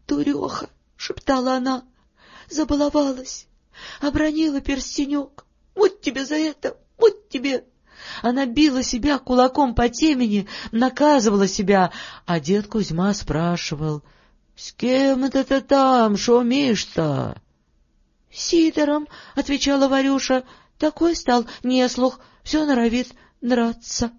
дуреха, — шептала она, — забаловалась, обронила перстенек. Вот тебе за это, вот тебе. Она била себя кулаком по темени, наказывала себя, а дед Кузьма спрашивал: — С кем это ты там шумишь-то? — Сидором, — отвечала Варюша, — такой стал неслух, все норовит драться.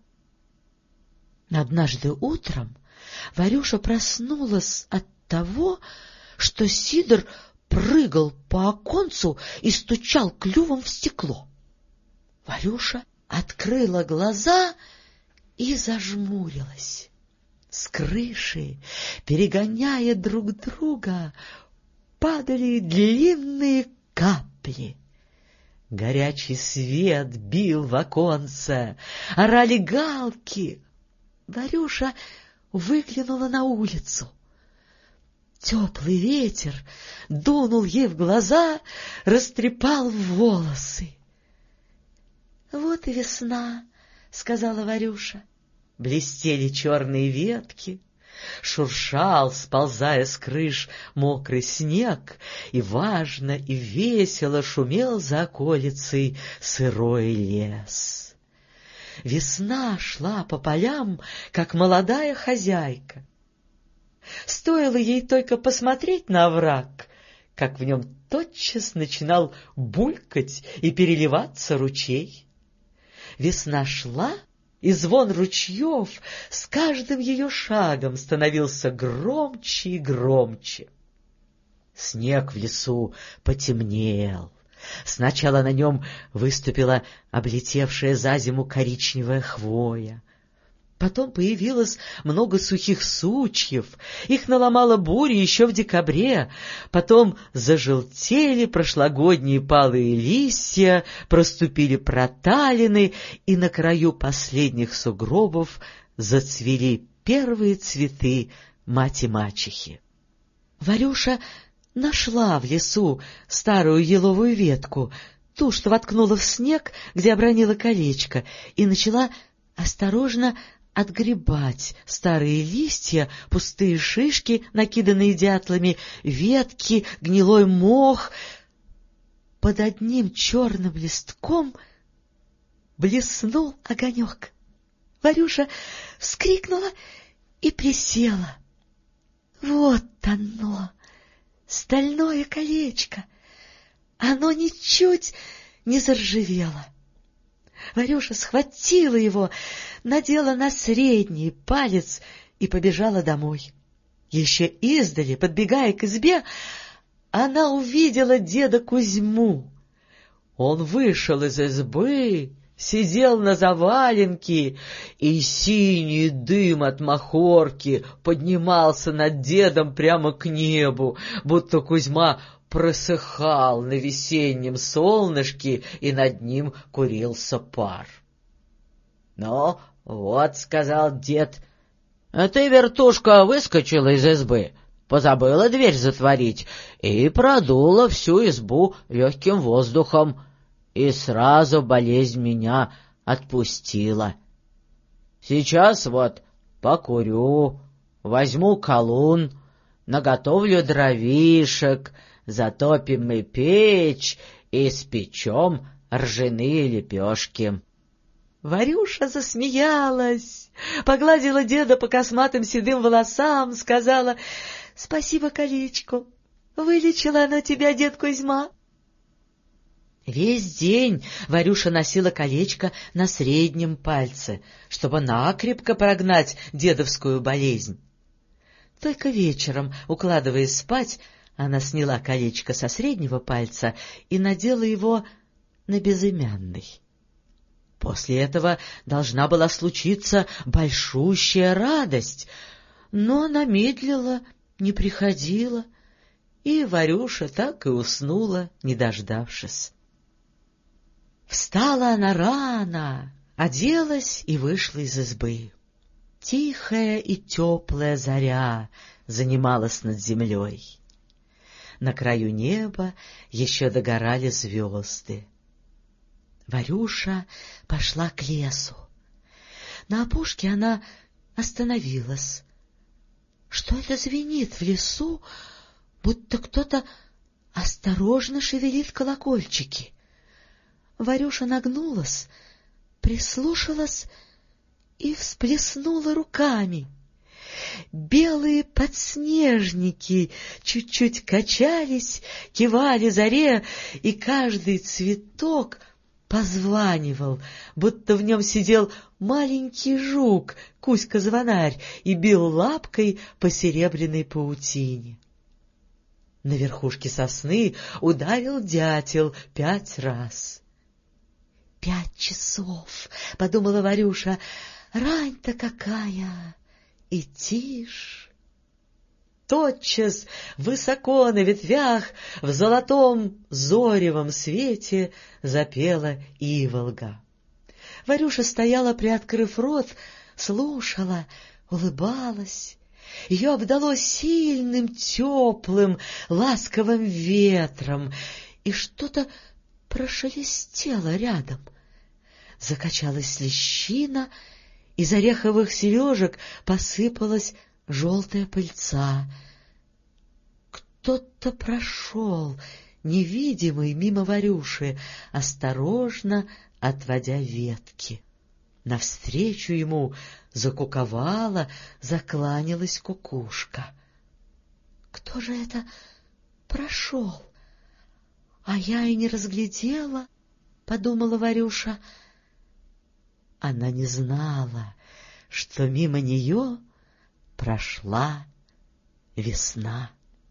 Однажды утром Варюша проснулась от того, что Сидор прыгал по оконцу и стучал клювом в стекло. Варюша открыла глаза и зажмурилась. С крыши, перегоняя друг друга, падали длинные капли. Горячий свет бил в оконце, орали галки. Варюша выглянула на улицу. Теплый ветер дунул ей в глаза, растрепал волосы. — Вот и весна, — сказала Варюша. Блестели черные ветки, шуршал, сползая с крыш, мокрый снег, и важно и весело шумел за околицей сырой лес. Весна шла по полям, как молодая хозяйка. Стоило ей только посмотреть на овраг, как в нем тотчас начинал булькать и переливаться ручей. Весна шла, и звон ручьев с каждым ее шагом становился громче и громче. Снег в лесу потемнел. Сначала на нем выступила облетевшая за зиму коричневая хвоя. Потом появилось много сухих сучьев, их наломала буря еще в декабре. Потом зажелтели прошлогодние палые листья, проступили проталины, и на краю последних сугробов зацвели первые цветы мати-мачехи. Варюша нашла в лесу старую еловую ветку, ту, что воткнула в снег, где обронила колечко, и начала осторожно отгребать старые листья, пустые шишки, накиданные дятлами, ветки, гнилой мох. Под одним черным листком блеснул огонек. Варюша вскрикнула и присела. Вот оно, стальное колечко. Оно ничуть не заржавело. Варюша схватила его, надела на средний палец и побежала домой. Еще издали, подбегая к избе, она увидела деда Кузьму. Он вышел из избы, сидел на заваленке, и синий дым от махорки поднимался над дедом прямо к небу, будто Кузьма просыхал на весеннем солнышке, и над ним курился пар. — Ну, вот, — сказал дед, — ты, вертушка, выскочила из избы, позабыла дверь затворить и продула всю избу легким воздухом, и сразу болезнь меня отпустила. Сейчас вот покурю, возьму колун, наготовлю дровишек, затопим мы печь и спечем ржаные лепешки. Варюша засмеялась, погладила деда по косматым седым волосам, сказала: — Спасибо колечку, вылечила оно тебя, дед Кузьма. Весь день Варюша носила колечко на среднем пальце, чтобы накрепко прогнать дедовскую болезнь. Только вечером, укладываясь спать, она сняла колечко со среднего пальца и надела его на безымянный. После этого должна была случиться большущая радость, но она медлила, не приходила, и Варюша так и уснула, не дождавшись. Встала она рано, оделась и вышла из избы. Тихая и теплая заря занималась над землей. На краю неба еще догорали звезды. Варюша пошла к лесу. На опушке она остановилась. Что это звенит в лесу будто кто-то осторожно шевелит колокольчики. Варюша нагнулась, прислушалась и всплеснула руками. Белые подснежники чуть-чуть качались, кивали заре, и каждый цветок позванивал, будто в нем сидел маленький жук, Кузька-звонарь, и бил лапкой по серебряной паутине. На верхушке сосны ударил дятел 5 раз. 5 часов, — подумала Варюша, — рань-то какая! И тишь. Тотчас высоко на ветвях в золотом зоревом свете запела иволга. Варюша стояла, приоткрыв рот, слушала, улыбалась. Ее обдало сильным, теплым, ласковым ветром, и что-то прошелестело рядом. Закачалась лещина, из ореховых сережек посыпалась желтая пыльца. Кто-то прошел, невидимый, мимо Варюши, осторожно отводя ветки. Навстречу ему закуковала, закланялась кукушка. Кто же это прошел? А я и не разглядела, — подумала Варюша. Она не знала, что мимо нее прошла весна.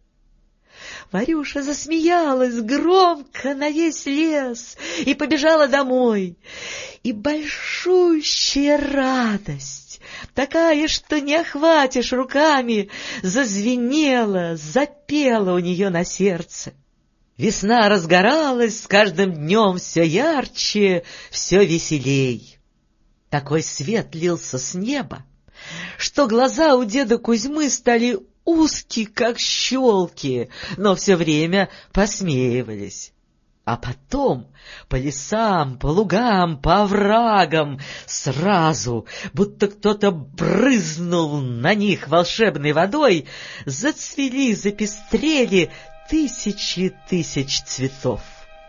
Варюша засмеялась громко на весь лес и побежала домой. И большущая радость, такая, что не охватишь руками, зазвенела, запела у нее на сердце. Весна разгоралась с каждым днем все ярче, все веселей. Такой свет лился с неба, что глаза у деда Кузьмы стали узкие, как щелки, но все время посмеивались. А потом по лесам, по лугам, по оврагам сразу, будто кто-то брызнул на них волшебной водой, зацвели, запестрели тысячи тысяч цветов.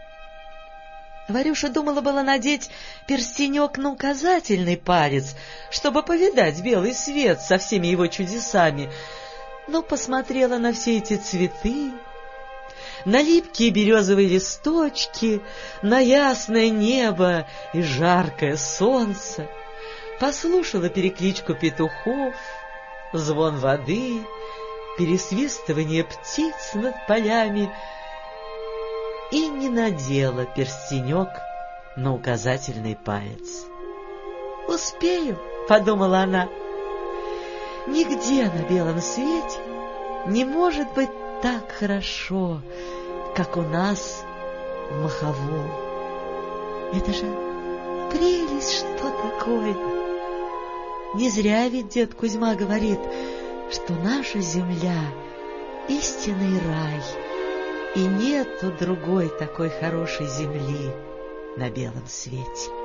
Варюша думала было надеть перстенек на указательный палец, чтобы повидать белый свет со всеми его чудесами, но посмотрела на все эти цветы, на липкие березовые листочки, на ясное небо и жаркое солнце, послушала перекличку петухов, звон воды, пересвистывание птиц над полями и не надела перстенек на указательный палец. «Успею», — подумала она, — «нигде на белом свете не может быть так хорошо, как у нас в Маховом. Это же прелесть, что такое! Не зря ведь дед Кузьма говорит, что наша земля — истинный рай, и нету другой такой хорошей земли на белом свете».